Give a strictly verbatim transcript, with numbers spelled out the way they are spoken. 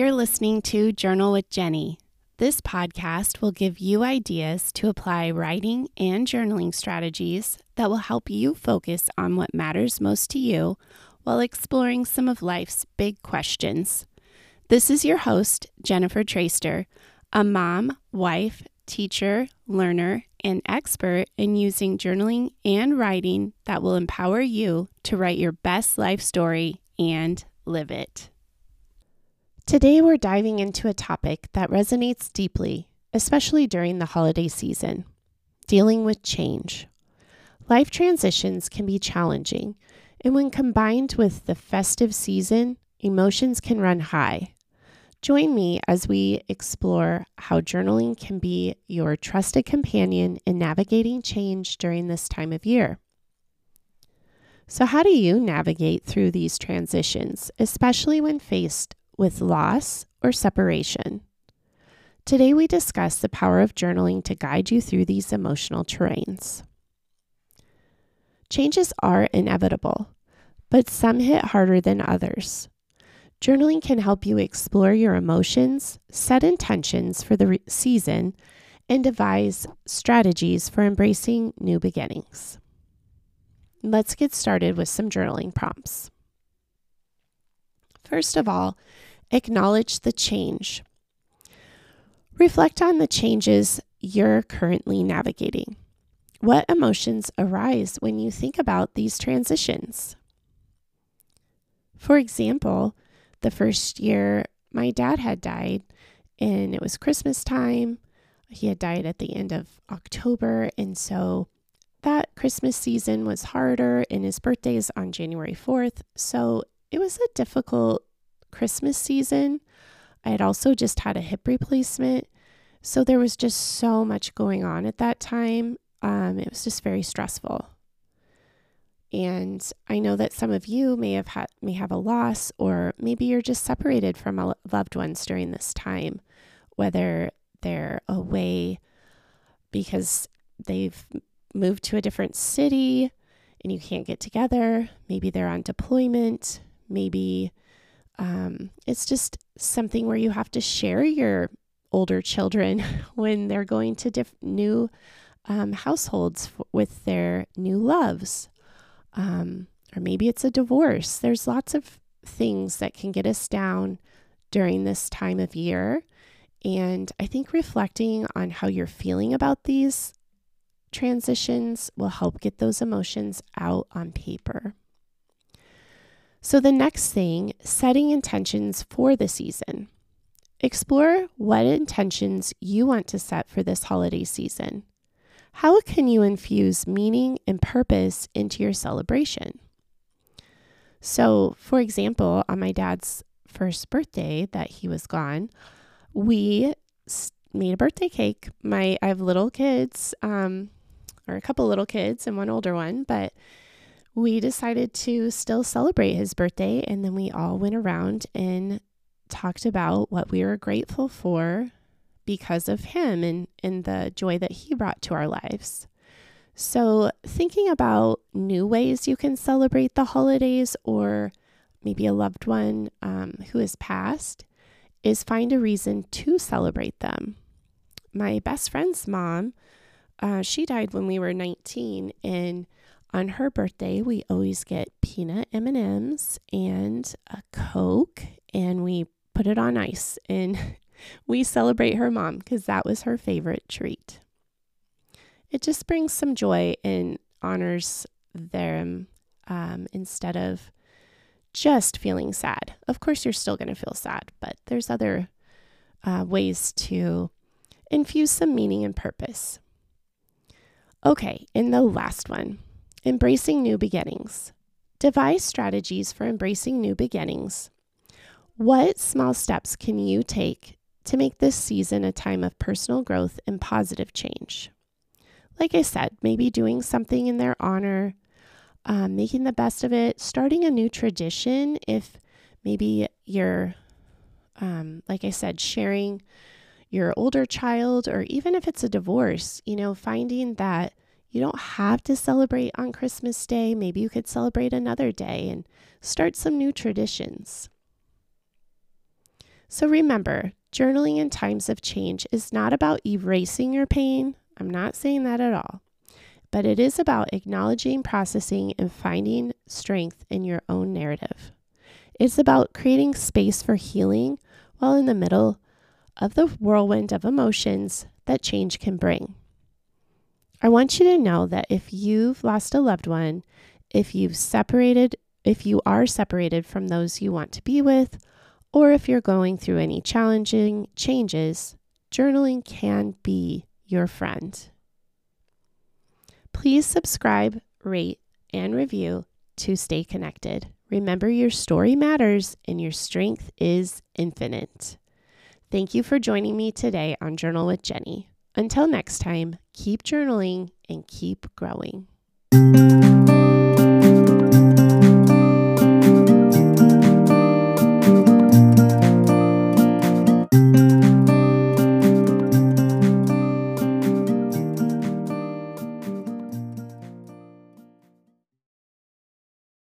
You're listening to Journal with Jenny. This podcast will give you ideas to apply writing and journaling strategies that will help you focus on what matters most to you while exploring some of life's big questions. This is your host, Jennifer Traister, a mom, wife, teacher, learner, and expert in using journaling and writing that will empower you to write your best life story and live it. Today, we're diving into a topic that resonates deeply, especially during the holiday season: dealing with change. Life transitions can be challenging, and when combined with the festive season, emotions can run high. Join me as we explore how journaling can be your trusted companion in navigating change during this time of year. So, how do you navigate through these transitions, especially when faced with loss or separation? Today we discuss the power of journaling to guide you through these emotional terrains. Changes are inevitable, but some hit harder than others. Journaling can help you explore your emotions, set intentions for the re- season, and devise strategies for embracing new beginnings. Let's get started with some journaling prompts. First of all, acknowledge the change. Reflect on the changes you're currently navigating. What emotions arise when you think about these transitions? For example, the first year my dad had died, and it was Christmas time. He had died at the end of October, and so that Christmas season was harder, and his birthday is on January fourth, so it was a difficult Christmas season. I had also just had a hip replacement, so there was just so much going on at that time. Um, it was just very stressful. And I know that some of you may have had may have a loss, or maybe you're just separated from a loved ones during this time, whether they're away because they've moved to a different city and you can't get together. Maybe they're on deployment. Maybe um, it's just something where you have to share your older children when they're going to diff- new um, households f- with their new loves. Um, or maybe it's a divorce. There's lots of things that can get us down during this time of year. And I think reflecting on how you're feeling about these transitions will help get those emotions out on paper. So the next thing, setting intentions for the season. Explore what intentions you want to set for this holiday season. How can you infuse meaning and purpose into your celebration? So, for example, on my dad's first birthday that he was gone, we made a birthday cake. My I have little kids, um, or a couple little kids and one older one, but we decided to still celebrate his birthday, and then we all went around and talked about what we were grateful for because of him and, and the joy that he brought to our lives. So thinking about new ways you can celebrate the holidays, or maybe a loved one um, who has passed, is find a reason to celebrate them. My best friend's mom, uh, she died when we were nineteen, and on her birthday, we always get peanut M and M's and a Coke, and we put it on ice, and we celebrate her mom because that was her favorite treat. It just brings some joy and honors them um, instead of just feeling sad. Of course, you're still going to feel sad, but there's other uh, ways to infuse some meaning and purpose. Okay, and the last one. Embracing new beginnings. Devise strategies for embracing new beginnings. What small steps can you take to make this season a time of personal growth and positive change? Like I said, maybe doing something in their honor, um, making the best of it, starting a new tradition. If maybe you're, um, like I said, sharing your older child, or even if it's a divorce, you know, finding that you don't have to celebrate on Christmas Day. Maybe you could celebrate another day and start some new traditions. So remember, journaling in times of change is not about erasing your pain. I'm not saying that at all. But it is about acknowledging, processing, and finding strength in your own narrative. It's about creating space for healing while in the middle of the whirlwind of emotions that change can bring. I want you to know that if you've lost a loved one, if you've separated, if you are separated from those you want to be with, or if you're going through any challenging changes, journaling can be your friend. Please subscribe, rate, and review to stay connected. Remember, your story matters and your strength is infinite. Thank you for joining me today on Journal with Jenny. Until next time, keep journaling and keep growing.